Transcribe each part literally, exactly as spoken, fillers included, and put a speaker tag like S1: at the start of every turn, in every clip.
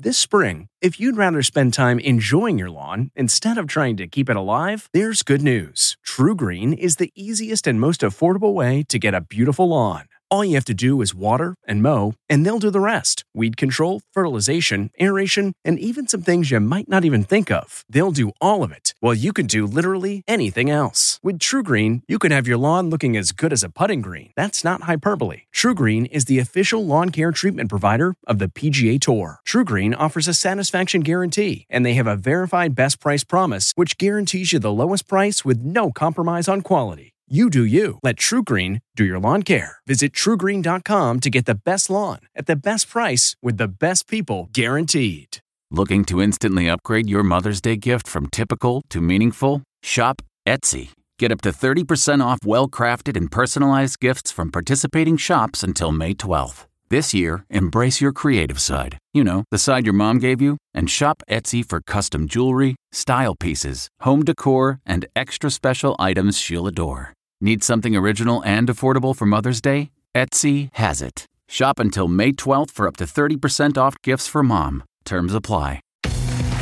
S1: This spring, if you'd rather spend time enjoying your lawn instead of trying to keep it alive, there's good news. TruGreen is the easiest and most affordable way to get a beautiful lawn. All you have to do is water and mow, and they'll do the rest. Weed control, fertilization, aeration, and even some things you might not even think of. They'll do all of it, while you can do literally anything else. With TruGreen, you can have your lawn looking as good as a putting green. That's not hyperbole. TruGreen is the official lawn care treatment provider of the P G A Tour. TruGreen offers a satisfaction guarantee, and they have a verified best price promise, which guarantees you the lowest price with no compromise on quality. You do you. Let TruGreen do your lawn care. Visit True Green dot com to get the best lawn at the best price with the best people guaranteed.
S2: Looking to instantly upgrade your Mother's Day gift from typical to meaningful? Shop Etsy. Get up to thirty percent off well-crafted and personalized gifts from participating shops until May twelfth. This year, embrace your creative side. You know, the side your mom gave you. And shop Etsy for custom jewelry, style pieces, home decor, and extra special items she'll adore. Need something original and affordable for Mother's Day? Etsy has it. Shop until May twelfth for up to thirty percent off gifts for mom. Terms apply.
S3: Not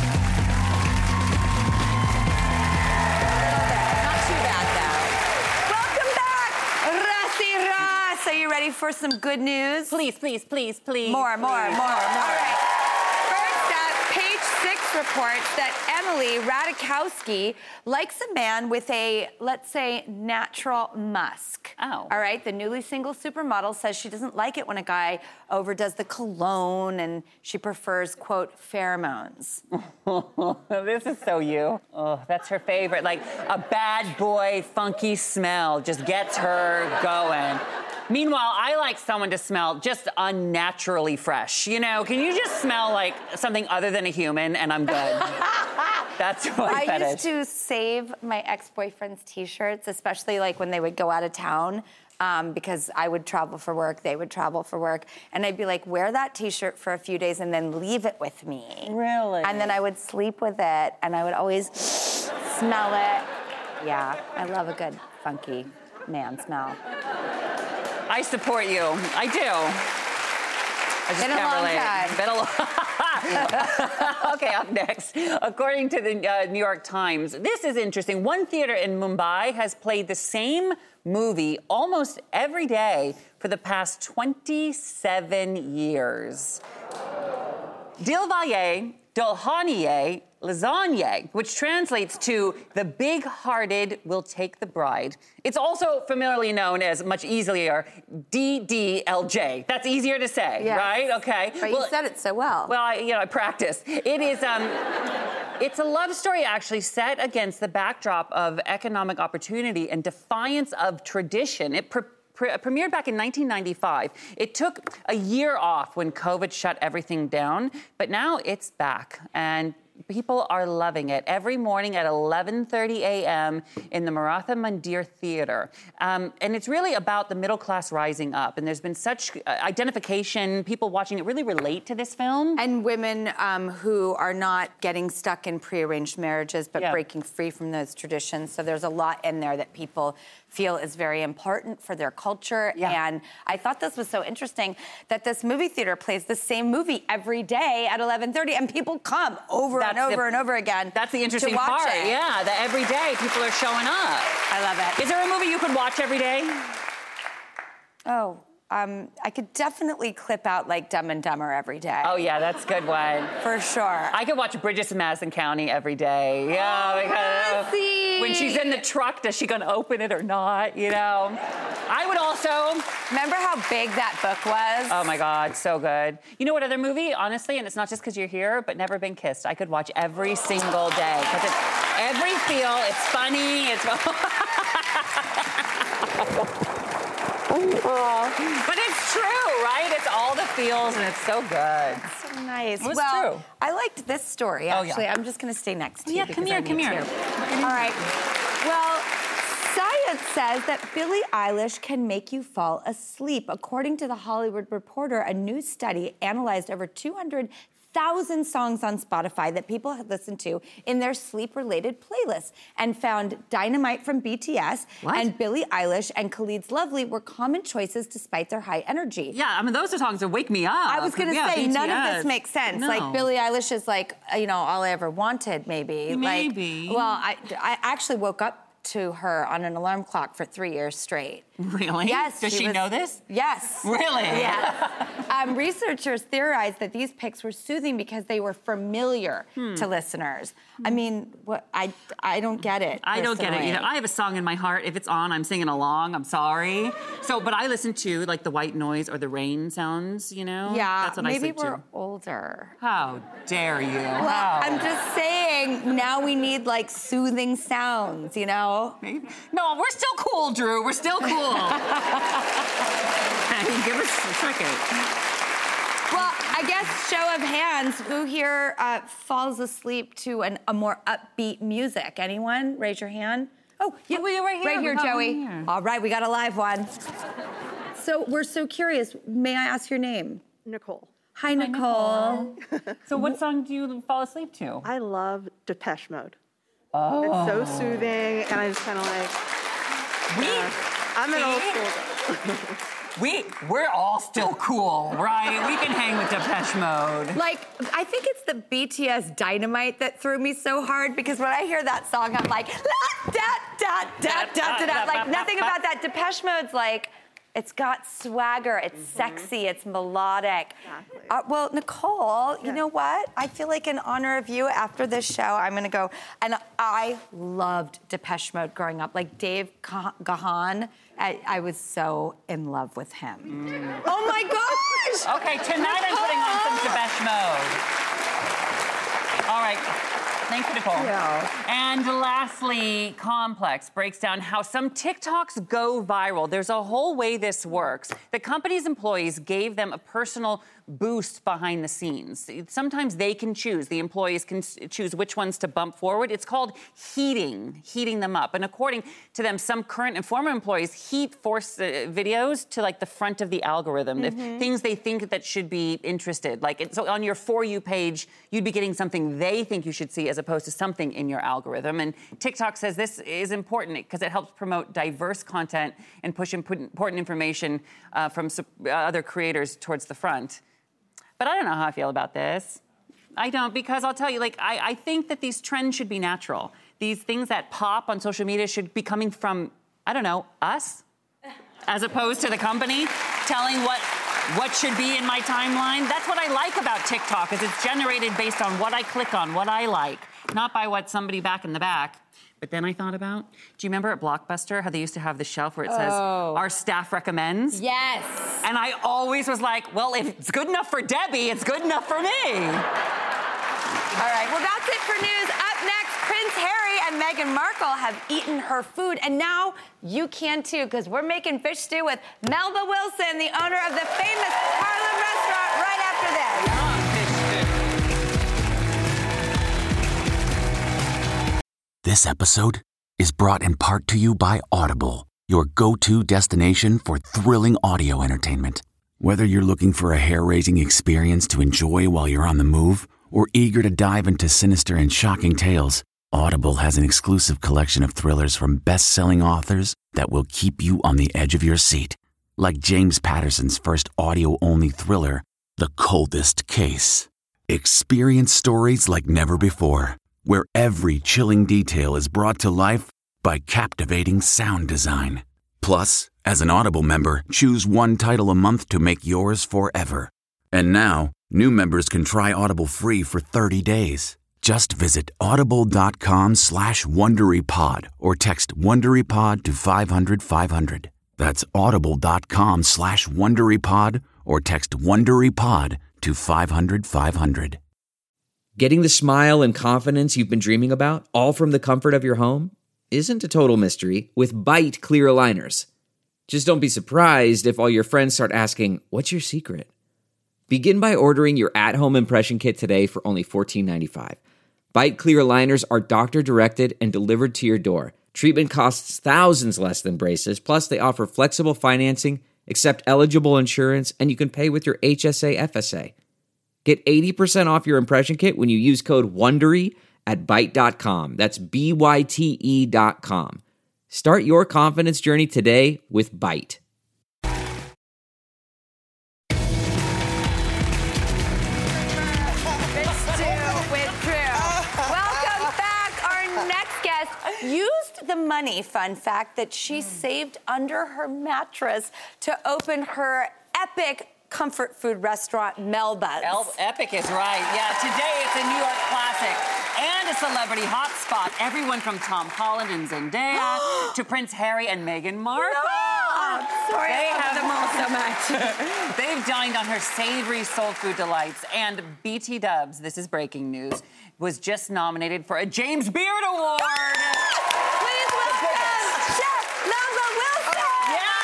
S3: too bad, though. Welcome back, Rassi Ras. Are you ready for some good news?
S4: Please, please, please, please.
S3: More, more,
S4: please.
S3: more, more. All right. First up, Page Six reports that Emily Ratajkowski likes a man with a, let's say, natural musk.
S4: Oh.
S3: All right, the newly single supermodel says she doesn't like it when a guy overdoes the cologne and she prefers, quote, pheromones.
S4: This is so you. Oh, that's her favorite. Like a bad boy, funky smell just gets her going. Meanwhile, I like someone to smell just unnaturally fresh. You know, can you just smell like something other than a human and I'm good? That's my
S3: I
S4: fetish.
S3: used to save my ex-boyfriend's T-shirts, especially like when they would go out of town, um, because I would travel for work, they would travel for work, and I'd be like, wear that T-shirt for a few days and then leave it with me.
S4: Really?
S3: And then I would sleep with it, and I would always smell it. Yeah, I love a good funky man smell.
S4: I support you. I do. I just
S3: Been a
S4: can't
S3: long
S4: relate.
S3: time.
S4: Been a long Okay, up next. According to the uh, New York Times, this is interesting. One theater in Mumbai has played the same movie almost every day for the past twenty-seven years. Dilvaye Dulhaniye Lasagna, which translates to the big-hearted will take the bride. It's also familiarly known as, much easier, D D L J. That's easier to say,
S3: Yes.
S4: right? Okay.
S3: But
S4: well,
S3: you said it so well.
S4: Well, I, you know, I practiced. It is, um, it's a love story actually set against the backdrop of economic opportunity and defiance of tradition. It pre- pre- premiered back in nineteen ninety-five. It took a year off when COVID shut everything down, but now it's back. And people are loving it. Every morning at eleven thirty a.m. in the Maratha Mandir Theater. Um, and it's really about the middle class rising up. And there's been such uh, identification, people watching it really relate to this film.
S3: And women um, who are not getting stuck in prearranged marriages, but
S4: Yeah.
S3: breaking free from those traditions. So there's a lot in there that people feel is very important for their culture.
S4: Yeah.
S3: And I thought this was so interesting that this movie theater plays the same movie every day at eleven thirty, and people come over
S4: That's
S3: and over
S4: the-
S3: and over again.
S4: That's the interesting
S3: to watch
S4: part.
S3: it.
S4: Yeah, that every day people are showing up.
S3: I love it.
S4: Is there a movie you could watch every day?
S3: Oh, um, I could definitely clip out like Dumb and Dumber every day.
S4: Oh, yeah, that's a good one.
S3: For sure.
S4: I could watch Bridges in Madison County every day. Yeah, because
S3: Lassie!
S4: when she's in the truck, does she gonna open it or not? You know. I would also.
S3: Remember how big that book was?
S4: Oh my God, so good. You know what other movie? Honestly, and it's not just because you're here, but Never Been Kissed. I could watch every single day because it's every feel. It's funny. It's. But it's true, right? It's all the feels, and it's so good.
S3: So nice.
S4: It was
S3: well,
S4: true.
S3: I liked this story,
S4: Oh, yeah.
S3: actually. I'm just going to stay next to
S4: Yeah,
S3: you.
S4: come
S3: because
S4: here,
S3: I
S4: come
S3: need
S4: here.
S3: to. All right. Well, science says that Billie Eilish can make you fall asleep. According to The Hollywood Reporter, a new study analyzed over two hundred thousand songs on Spotify that people had listened to in their sleep-related playlists and found Dynamite from B T S
S4: what?
S3: and Billie Eilish and Khalid's Lovely were common choices despite their high energy.
S4: Yeah, I mean, those are songs that wake me up.
S3: I was going to
S4: yeah,
S3: say,
S4: B T S.
S3: none of this makes sense.
S4: No.
S3: Like, Billie Eilish is like, you know, all I ever wanted, maybe.
S4: Maybe.
S3: Like, well, I, I actually woke up to her on an alarm clock for three years straight.
S4: Really?
S3: Yes.
S4: Does she,
S3: she was,
S4: know this?
S3: Yes.
S4: Really?
S3: Yeah. um, researchers theorized that these picks were soothing because they were familiar hmm. to listeners. I mean, what I I don't get it.
S4: I don't get it
S3: personally.
S4: either. I have a song in my heart. If it's on, I'm singing along. I'm sorry. So, but I listen to like the white noise or the rain sounds. You know?
S3: Yeah.
S4: That's what
S3: maybe
S4: I sleep
S3: we're
S4: to.
S3: older.
S4: How dare you?
S3: Well,
S4: How?
S3: I'm just saying. Now we need like soothing sounds. You know?
S4: Maybe. No, we're still cool, Drew. We're still cool. Hey, give us a second.
S3: Well, I guess show of hands, who here uh, falls asleep to an, a more upbeat music? Anyone? Raise your hand. Oh, you,
S4: oh, right here.
S3: Right here, Joey. Here. All right, we got a live one. So we're so curious. May I ask your name?
S5: Nicole.
S3: Hi, Nicole.
S4: Hi, Nicole. So what song do you fall asleep to?
S5: I love Depeche Mode.
S4: Oh.
S5: It's so soothing, and I just kind of like...
S4: We,
S5: uh, I'm an old school girl.
S4: we, we're all still cool, right? We can hang with Depeche Mode.
S3: Like, I think it's the B T S Dynamite that threw me so hard because when I hear that song, I'm like, da, da, da, da, da, da, da. Like, nothing about that. Depeche Mode's like, it's got swagger, it's mm-hmm. sexy, it's melodic.
S5: Exactly.
S3: Uh, well, Nicole,
S5: yeah.
S3: you know what? I feel like in honor of you, after this show, I'm gonna go, and I loved Depeche Mode growing up. Like Dave Gahan, I, I was so in love with him. Mm. Oh my gosh!
S4: Okay, tonight Nicole. I'm putting on some Depeche Mode. All right. Thank you, Nicole.
S3: Yeah.
S4: And lastly, Complex breaks down how some TikToks go viral. There's a whole way this works. The company's employees gave them a personal boost behind the scenes. Sometimes they can choose. The employees can choose which ones to bump forward. It's called heating, heating them up. And according to them, some current and former employees heat force uh, videos to like the front of the algorithm. Mm-hmm. If things they think that should be interested. Like it, so on your For You page, you'd be getting something they think you should see as opposed to something in your algorithm. And TikTok says this is important because it helps promote diverse content and push important information uh, from uh, other creators towards the front. But I don't know how I feel about this. I don't, because I'll tell you, like, I, I think that these trends should be natural. These things that pop on social media should be coming from, I don't know, us, as opposed to the company telling what what should be in my timeline. That's what I like about TikTok, is it's generated based on what I click on, what I like, not by what somebody back in the back. But then I thought about, do you remember at Blockbuster how they used to have the shelf where it says,
S3: oh.
S4: our staff recommends?
S3: Yes.
S4: And I always was like, well, if it's good enough for Debbie, it's good enough for me.
S3: All right, well, that's it for news. Up next, Prince Harry and Meghan Markle have eaten her food, and now you can too, because we're making fish stew with Melba Wilson, the owner of the famous Harlem restaurant, right after this.
S2: This episode is brought in part to you by Audible, your go-to destination for thrilling audio entertainment. Whether you're looking for a hair-raising experience to enjoy while you're on the move or eager to dive into sinister and shocking tales, Audible has an exclusive collection of thrillers from best-selling authors that will keep you on the edge of your seat. Like James Patterson's first audio-only thriller, The Coldest Case. Experience stories like never before, where every chilling detail is brought to life by captivating sound design. Plus, as an Audible member, choose one title a month to make yours forever. And now, new members can try Audible free for thirty days. Just visit audible.com slash WonderyPod or text WonderyPod to five hundred five hundred. That's audible.com slash WonderyPod or text WonderyPod to five hundred five hundred.
S6: Getting the smile and confidence you've been dreaming about, all from the comfort of your home, isn't a total mystery with Byte clear aligners. Just don't be surprised if all your friends start asking, what's your secret? Begin by ordering your at-home impression kit today for only fourteen ninety-five. Byte clear aligners are doctor-directed and delivered to your door. Treatment costs thousands less than braces, plus they offer flexible financing, accept eligible insurance, and you can pay with your H S A F S A. Get eighty percent off your impression kit when you use code WONDERY at byte dot com. That's B Y T E dot com. Start your confidence journey today with Byte.
S3: Welcome back. Our next guest used the money, fun fact, that she mm. saved under her mattress to open her epic comfort food restaurant, Melba's.
S4: El- epic is right. Yeah, today it's a New York classic and a celebrity hotspot. Everyone from Tom Holland and Zendaya to Prince Harry and Meghan Markle.
S3: No! Sorry,
S4: they
S3: I love
S4: have
S3: them all so much.
S4: They've dined on her savory soul food delights. And B T Dubs, this is breaking news, was just nominated for a James Beard Award.
S3: Please welcome Chef Melba Wilson.
S4: Yeah.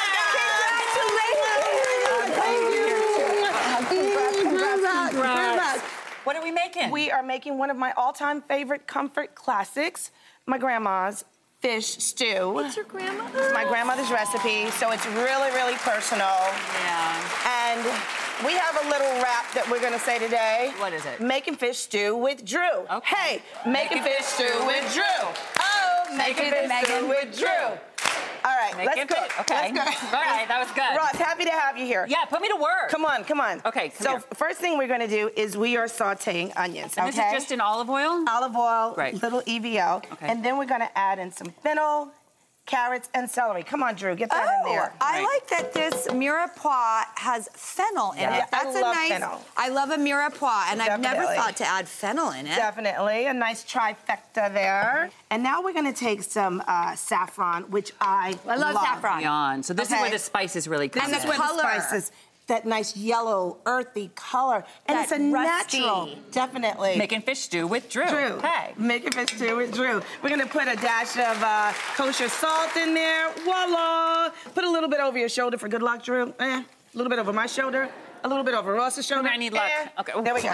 S4: What are we making?
S7: We are making one of my all-time favorite comfort classics, my grandma's fish stew.
S3: What's your grandmother's?
S7: It's my grandmother's recipe, so it's really, really personal.
S4: Yeah.
S7: And we have a little rap that we're gonna say today.
S4: What is it?
S7: Making fish stew with Drew.
S4: Okay.
S7: Hey, making fish stew with Drew. Oh, making fish stew with Drew. All right,
S4: Make
S7: let's
S4: it
S7: go.
S4: fit. Okay.
S7: Let's go.
S4: All right, that was good.
S7: Ross, happy to have you here.
S4: Yeah, put me to work.
S7: Come on, come on.
S4: Okay, come
S7: so
S4: here.
S7: first thing we're gonna do is we are sauteing onions,
S4: And
S7: okay?
S4: this is just in olive oil?
S7: Olive oil,
S4: Right.
S7: little E V O.
S4: Okay.
S7: And then we're gonna add in some fennel, carrots, and celery. Come on, Drew, get that in
S3: Oh,
S7: there.
S3: I
S4: Right.
S3: like that this mirepoix has fennel in
S7: Yeah.
S3: it.
S7: I
S3: That's a
S7: love
S3: nice.
S7: fennel.
S3: I love a mirepoix, and I've never
S7: Definitely.
S3: thought to add fennel in it.
S7: Definitely, a nice trifecta there. And now we're gonna take some uh, saffron, which I
S3: I love saffron.
S4: Beyond. So this is
S7: Okay.
S4: where the spices really come
S7: And
S3: the
S7: that's
S4: in.
S7: where
S3: color.
S7: the spices, that nice yellow, earthy color. And
S3: That
S7: it's a
S3: rusty.
S7: natural, definitely.
S4: Making fish stew with Drew.
S7: Drew.
S4: Hey.
S7: Making fish stew with Drew. We're gonna put a dash of uh, kosher salt in there. Voila! Put a little bit over your shoulder for good luck, Drew. Eh. A little bit over my shoulder. A little bit over Ross's shoulder.
S4: I need luck.
S7: Eh.
S4: Okay.
S7: There we go.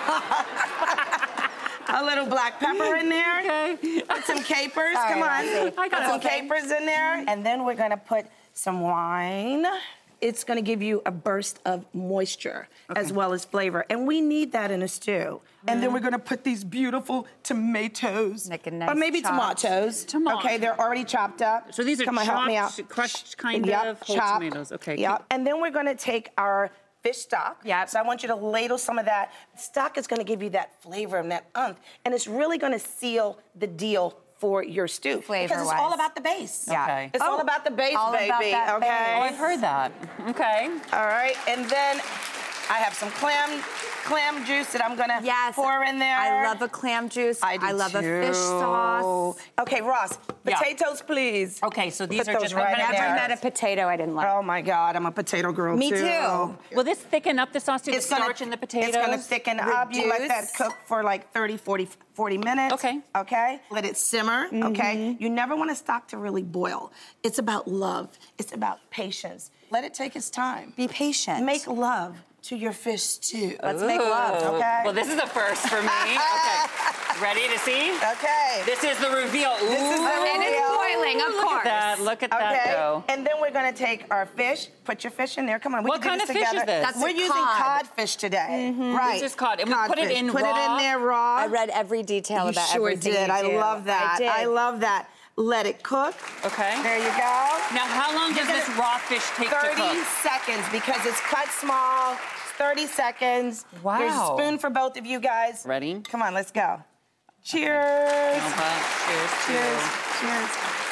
S7: A little black pepper in there.
S4: Okay.
S7: Put some capers.
S3: Sorry,
S7: Come on.
S3: Rossi.
S4: I got
S7: Put some
S4: it.
S7: capers in there. And then we're gonna put some wine. It's gonna give you a burst of moisture as well as flavor. And we need that in a stew. And then we're gonna put these beautiful tomatoes.
S3: Like a nice
S7: or maybe
S3: chopped-
S7: tomatoes.
S4: Tomato.
S7: Okay, they're already chopped up.
S4: So these are
S7: Come on, help me out.
S4: chopped, crushed kind
S7: Yep,
S4: of whole
S7: chopped.
S4: tomatoes. Okay.
S7: Yep. And then we're gonna take our fish stock.
S3: Yep.
S7: So I want you to ladle some of that. Stock is gonna give you that flavor and that umph. And it's really gonna seal the deal for your stew. Because it's
S3: Flavor-wise.
S7: all about the base.
S3: Yeah.
S4: Okay.
S7: It's all
S3: Oh,
S7: about the base,
S3: all
S7: baby.
S3: about that
S7: okay.
S4: Oh,
S3: base.
S4: I've heard that. Okay.
S7: All right, and then I have some clam clam juice that I'm gonna
S3: Yes.
S7: pour in there.
S3: I love a clam juice.
S7: I, do
S3: love a
S7: too.
S3: fish sauce.
S7: Okay, Ross,
S4: Yeah.
S7: potatoes, please.
S4: Okay, so these
S7: Put
S4: are
S7: those
S4: just
S7: right
S4: okay.
S7: in
S3: Never
S7: there.
S3: met a potato I didn't like.
S7: Oh my God, I'm a potato girl
S3: Me
S7: too.
S3: too.
S4: Will this thicken up the sauce too? The
S7: It's gonna,
S4: starch in the potatoes?
S7: It's gonna thicken up. You let that
S3: Reduce.
S7: cook for like thirty, forty, forty minutes.
S4: Okay.
S7: Okay. Let it simmer.
S3: Mm-hmm.
S7: Okay. You never want a stock to really boil. It's about love. It's about patience. Let it take its time.
S3: Be patient.
S7: Make love to your fish stew.
S3: Let's make love.
S4: Ooh.
S7: Okay.
S4: Well, this is a first for me. Okay. Ready to see?
S7: Okay.
S4: This is the reveal. Ooh.
S7: This is the
S3: And it's
S7: reveal.
S3: boiling, of
S4: Look
S3: course.
S4: at that. Look at
S7: Okay,
S4: that go.
S7: and then we're gonna take our fish. Put your fish in there. Come on, we
S4: What
S7: can do
S4: kind
S7: this
S4: of fish is
S7: together.
S4: this?
S3: That's
S7: we're
S3: a
S7: using
S3: cod.
S7: codfish today, right?
S4: This is cod, and we put it
S7: Codfish.
S4: in
S7: Put
S4: raw?
S7: it in there raw.
S3: I read every detail
S7: You
S3: about
S7: sure
S3: everything
S7: did.
S3: you
S7: I
S3: do.
S7: love that.
S3: I did.
S7: I love that. Let it cook.
S4: Okay.
S7: There you go.
S4: Now, how long does
S7: You're
S4: this
S7: gonna-
S4: raw fish take to
S7: thirty
S4: cook?
S7: seconds because it's cut small. thirty seconds.
S4: Wow.
S7: There's a spoon for both of you guys.
S4: Ready?
S7: Come on, let's go. Cheers.
S4: No, but cheers to you.
S7: Cheers. Cheers.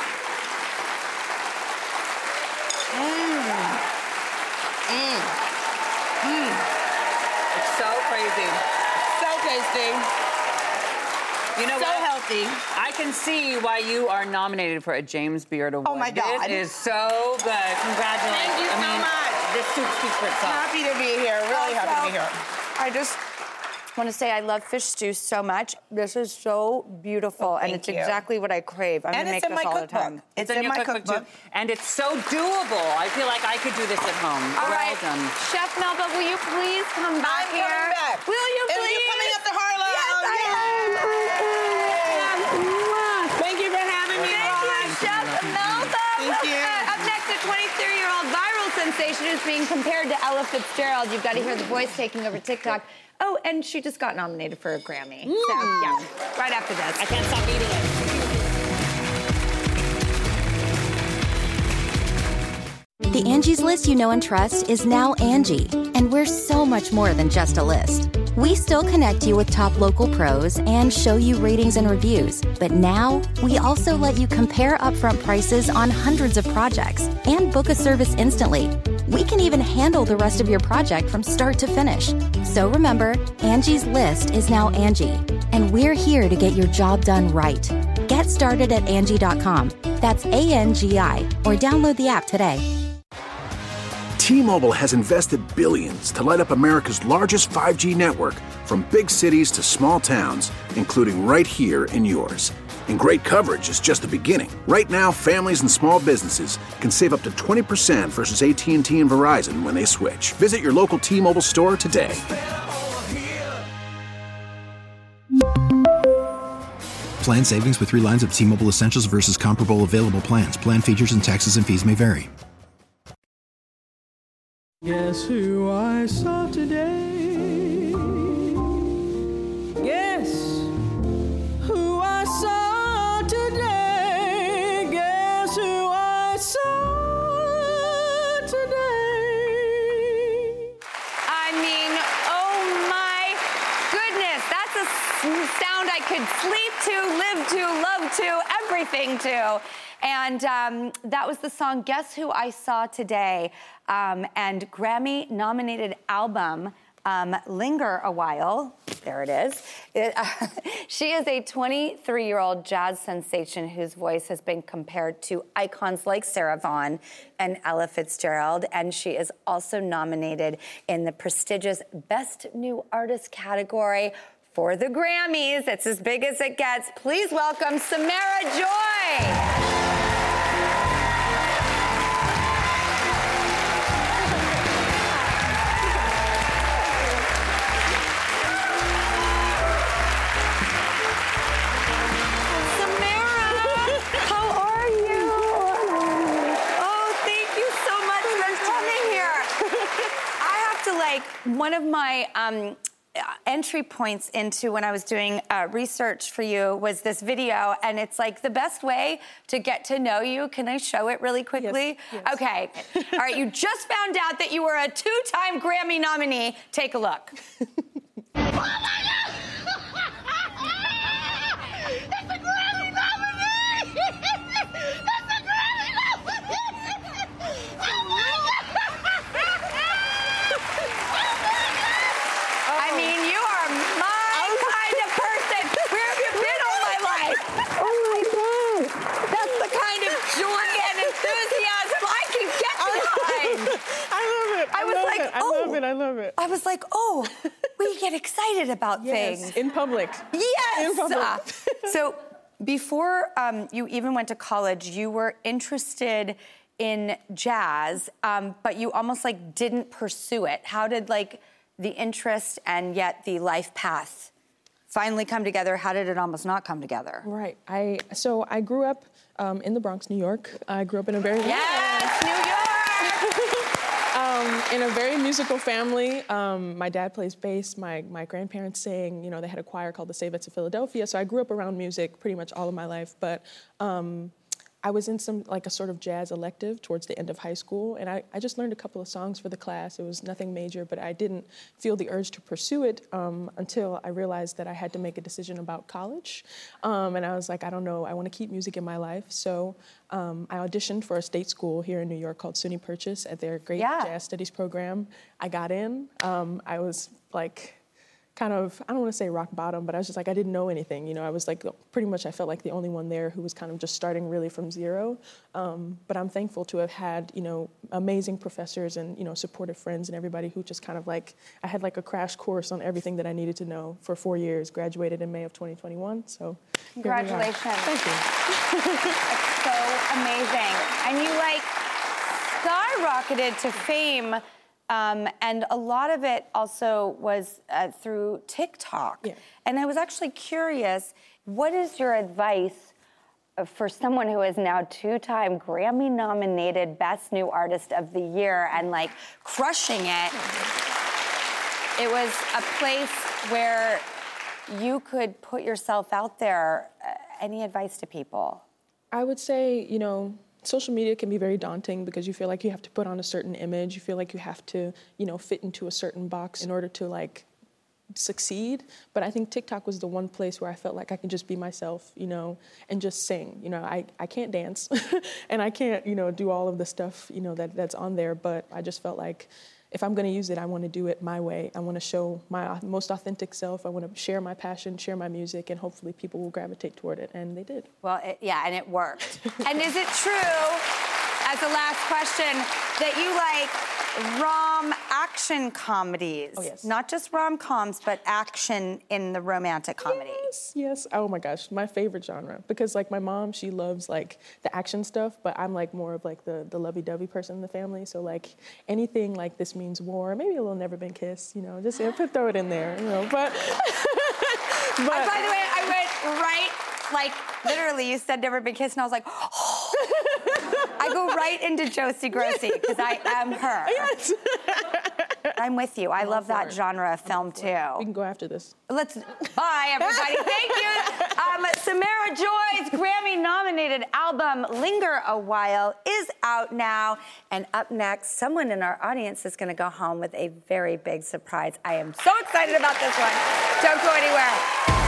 S7: Mmm. Mmm. Mmm.
S4: It's so crazy.
S7: So tasty.
S4: You know
S7: So
S4: what?
S7: healthy.
S4: I can see why you are nominated for a James Beard Award.
S7: Oh, my God.
S4: This is so good. Congratulations.
S7: Thank you
S4: I
S7: so
S4: mean,
S7: much.
S4: This soup speaks for itself.
S7: Happy to be here. Really happy to be here.
S3: I just want to say I love fish stew so much. This is so beautiful, and
S7: thank
S3: it's
S7: you.
S3: exactly what I crave. I'm
S7: And
S3: gonna
S7: it's
S3: make
S7: in
S3: this
S7: my
S3: all the
S7: cookbook.
S3: time.
S7: It's,
S4: in
S7: in
S4: your
S7: my
S4: cookbook,
S7: cookbook.
S4: too. And it's so doable. I feel like I could do this at home.
S3: All
S4: well
S3: right,
S4: done.
S3: Chef Melba, will you please come back
S7: I'm
S3: here?
S7: coming back.
S3: Will you
S7: Are
S3: please?
S7: you coming up to Harlem?
S3: Yes, I am.
S7: Thank you for having me.
S3: Thank you, Chef Melba.
S7: Thank you.
S3: Up next, a twenty-three-year-old viral sensation is being compared to Ella Fitzgerald. You've got to hear the voice taking over TikTok. Oh, and she just got nominated for a Grammy. Mm. So, yeah, right after this.
S4: I can't stop eating
S8: it. The Angie's List you know and trust is now Angie, and we're so much more than just a list. We still connect you with top local pros and show you ratings and reviews, but now we also let you compare upfront prices on hundreds of projects and book a service instantly. We can even handle the rest of your project from start to finish. So remember, Angie's List is now Angie, and we're here to get your job done right. Get started at Angie dot com. That's A N G I, or download the app today.
S9: T-Mobile has invested billions to light up America's largest five G network, from big cities to small towns, including right here in yours. And great coverage is just the beginning. Right now, families and small businesses can save up to twenty percent versus A T and T and Verizon when they switch. Visit your local T-Mobile store today.
S10: Plan savings with three lines of T-Mobile Essentials versus comparable available plans. Plan features and taxes and fees may vary.
S11: Guess who I saw today? Guess who I saw today? Guess who I saw today?
S3: I mean, oh my goodness, that's a sound I could sleep to, live to, love to, everything to. And um, that was the song Guess Who I Saw Today, um, and Grammy-nominated album, um, Linger a While. There it is. It, uh, she is a twenty-three-year-old jazz sensation whose voice has been compared to icons like Sarah Vaughan and Ella Fitzgerald, and she is also nominated in the prestigious Best New Artist category for the Grammys. It's as big as it gets. Please welcome Samara Joy. One of my um, entry points into when I was doing uh, research for you was this video, and it's like the best way to get to know you. Can I show it really quickly?
S5: Yes, yes.
S3: Okay. All right, you just found out that you were a two-time Grammy nominee. Take a look.
S11: Oh my God! It's a Grammy nominee! It's a Grammy nominee! Oh my God!
S3: I mean, you are my kind of person. Where have you been all my life? Oh my God. That's the kind of joy and enthusiasm I can get behind.
S5: I love it. I,
S3: I was
S5: love
S3: like,
S5: it. I
S3: oh.
S5: love it. I love it.
S3: I was like, oh, we get excited about
S5: Yes,
S3: things.
S5: in public.
S3: Yes.
S5: In public.
S3: Uh, so before um, you even went to college, you were interested in jazz, um, but you almost like didn't pursue it. How did like the interest and yet the life path finally come together? How did it almost not come together?
S5: Right. I so I grew up um, in the Bronx, New York. I grew up in a very
S3: Yes, New York.
S5: um, in a very musical family. Um, my dad plays bass. My my grandparents sang. You know, they had a choir called the Savettes of Philadelphia. So I grew up around music pretty much all of my life. But um, I was in some, like a sort of jazz elective towards the end of high school, and I, I just learned a couple of songs for the class. It was nothing major, but I didn't feel the urge to pursue it um, until I realized that I had to make a decision about college. Um, and I was like, I don't know, I want to keep music in my life. So um, I auditioned for a state school here in New York called SUNY Purchase at their great
S3: Yeah.
S5: jazz studies program. I got in. Um, I was like, kind of, I don't want to say rock bottom, but I was just like, I didn't know anything. You know, I was like, pretty much, I felt like the only one there who was kind of just starting really from zero. Um, but I'm thankful to have had, you know, amazing professors and, you know, supportive friends and everybody who just kind of like, I had like a crash course on everything that I needed to know for four years, graduated in May of twenty twenty-one. So
S3: Congratulations.
S5: Thank you.
S3: It's so amazing. And you like skyrocketed to fame. Um, and a lot of it also was uh, through TikTok.
S5: Yeah.
S3: And I was actually curious, what is your advice for someone who is now two-time Grammy-nominated Best New Artist of the Year and like crushing it? It was a place where you could put yourself out there. Uh, any advice to people?
S5: I would say, you know, social media can be very daunting because you feel like you have to put on a certain image. You feel like you have to, you know, fit into a certain box in order to, like, succeed. But I think TikTok was the one place where I felt like I could just be myself, you know, and just sing. You know, I, I can't dance and I can't, you know, do all of the stuff, you know, that, that's on there. But I just felt like if I'm going to use it, I want to do it my way. I want to show my most authentic self. I want to share my passion, share my music, and hopefully people will gravitate toward it, and they did.
S3: Well, it, yeah, and it worked. And is it true, as a last question, that you like rom action comedies?
S5: Oh, yes.
S3: Not just rom-coms, but action in the romantic comedy.
S5: Yes, yes. Oh my gosh, my favorite genre. Because like my mom, she loves like the action stuff, but I'm like more of like the, the lovey-dovey person in the family. So like anything like This Means War, maybe a little Never Been Kissed, you know, just yeah, put, throw it in there, you know. But, but
S3: And by the way, I went right, like literally you said Never Been Kissed, and I was like, oh. I go right into Josie Grossi because I am her.
S5: Yes.
S3: I'm with you. I love that genre of film too.
S5: We can go after this.
S3: Let's. Bye, everybody. Thank you. Um, Samara Joy's Grammy-nominated album "Linger a While" is out now, and up next, someone in our audience is going to go home with a very big surprise. I am so excited about this one. Don't go anywhere.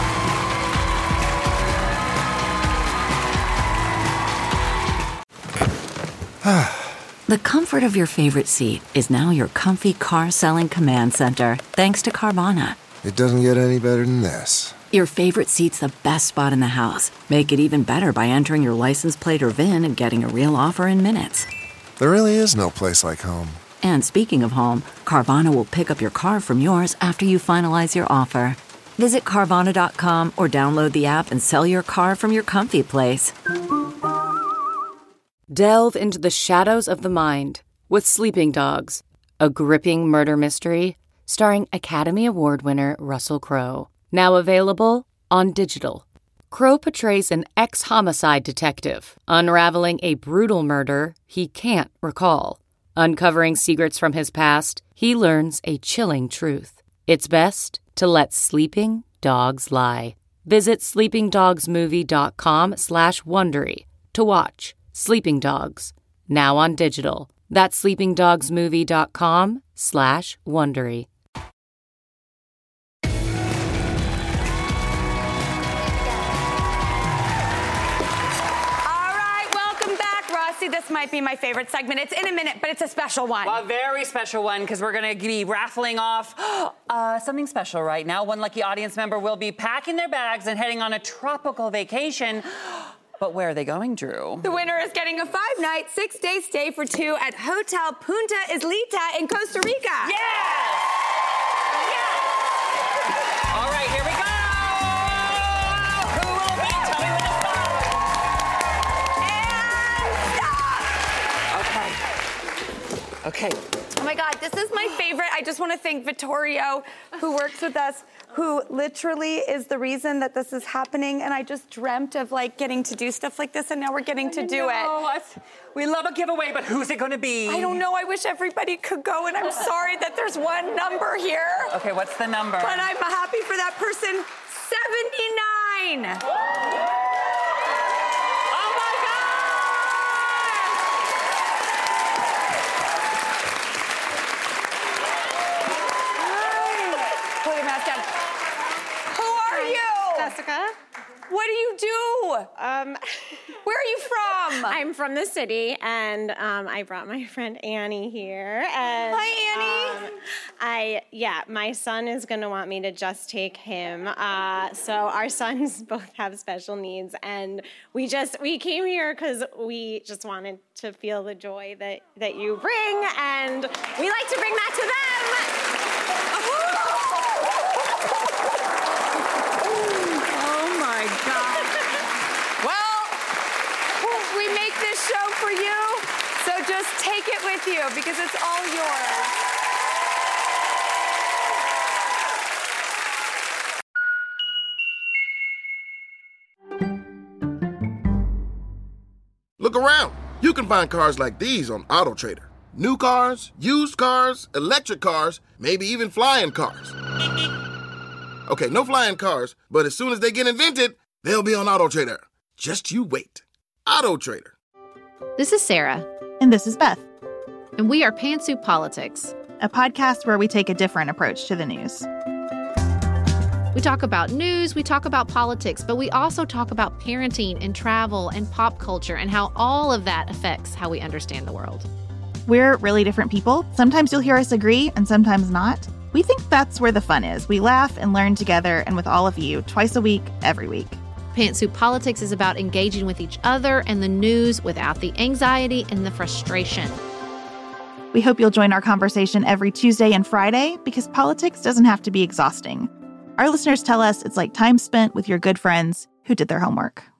S12: The comfort of your favorite seat is now your comfy car-selling command center, thanks to Carvana.
S13: It doesn't get any better than this.
S12: Your favorite seat's the best spot in the house. Make it even better by entering your license plate or V I N and getting a real offer in minutes.
S13: There really is no place like home.
S12: And speaking of home, Carvana will pick up your car from yours after you finalize your offer. Visit Carvana dot com or download the app and sell your car from your comfy place.
S14: Delve into the shadows of the mind with Sleeping Dogs, a gripping murder mystery starring Academy Award winner Russell Crowe. Now available on digital. Crowe portrays an ex-homicide detective unraveling a brutal murder he can't recall. Uncovering secrets from his past, he learns a chilling truth. It's best to let sleeping dogs lie. Visit sleeping dogs movie dot com slash Wondery to watch Sleeping Dogs, now on digital. That's sleeping dogs movie dot com slash Wondery.
S3: This might be my favorite segment. It's in a minute, but it's a special one.
S4: Well, a very special one, because we're going to be raffling off uh, something special right now. One lucky audience member will be packing their bags and heading on a tropical vacation. But where are they going, Drew?
S3: The winner is getting a five-night, six-day stay for two at Hotel Punta Islita in Costa Rica.
S4: Yes! Yes! All right, here we go. Who will be? Tell me when to stop.
S3: And stop.
S4: Okay. Okay.
S3: Oh my God, this is my favorite. I just want to thank Vittorio, who works with us, who literally is the reason that this is happening. And I just dreamt of like getting to do stuff like this, and now we're getting to do it.
S4: We love a giveaway, but who's it going to be?
S3: I don't know. I wish everybody could go, and I'm sorry that there's one number here.
S4: Okay, what's the number?
S3: But I'm happy for that person. seventy-nine.
S15: Jessica.
S3: What do you do?
S15: Um,
S3: Where are you from?
S15: I'm from the city, and um, I brought my friend Annie here. And,
S3: Hi, Annie.
S15: Um, I yeah, my son is gonna want me to just take him. Uh, so our sons both have special needs, and we just we came here because we just wanted to feel the joy that that you bring, and we like to bring that to them.
S3: Show for you, so just take it with you because it's all yours.
S16: Look around. You can find cars like these on AutoTrader. New cars, used cars, electric cars, maybe even flying cars. Okay, no flying cars, but as soon as they get invented, they'll be on AutoTrader. Just you wait. AutoTrader.
S17: This is Sarah.
S18: And this is Beth.
S17: And we are Pantsuit Politics,
S18: a podcast where we take a different approach to the news.
S17: We talk about news, we talk about politics, but we also talk about parenting and travel and pop culture and how all of that affects how we understand the world.
S18: We're really different people. Sometimes you'll hear us agree and sometimes not. We think that's where the fun is. We laugh and learn together and with all of you twice a week, every week.
S17: Pantsuit Politics is about engaging with each other and the news without the anxiety and the frustration.
S18: We hope you'll join our conversation every Tuesday and Friday because politics doesn't have to be exhausting. Our listeners tell us it's like time spent with your good friends who did their homework.